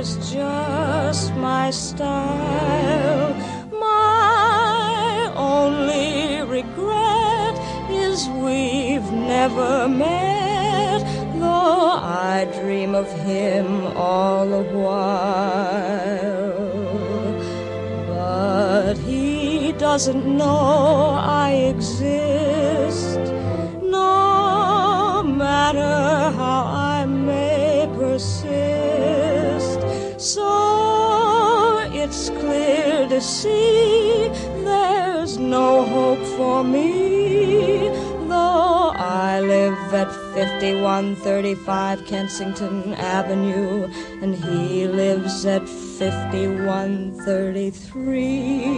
was just my style. My only regret is we've never met, though I dream of him all the while. But he doesn't know I exist, no matter how I may persist. So it's clear to see there's no hope for me, though I live at 5135 Kensington Avenue and he lives at 5133.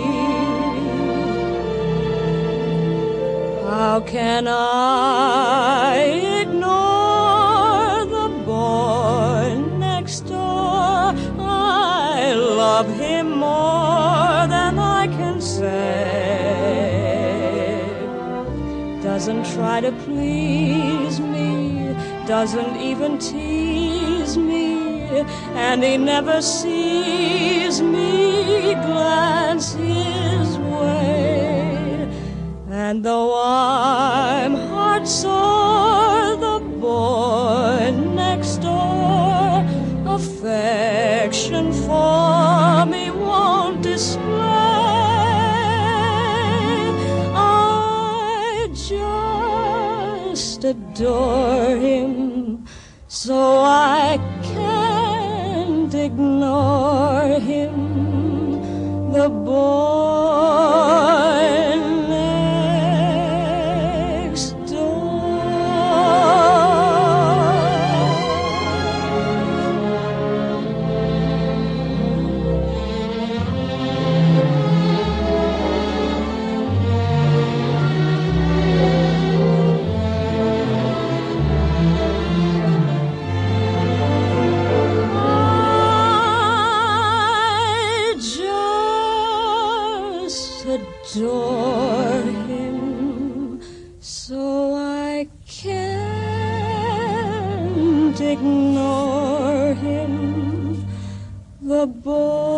How can I ignore the boy next door? I love him more than I can say. Doesn't try to please me, doesn't even tease me, and he never sees me glance his way. And though I'm heart-sore, the boy next door affection for me won't display. I just adore him, so I can't ignore him. The boy next door. Adore him, so I can't ignore him. The boy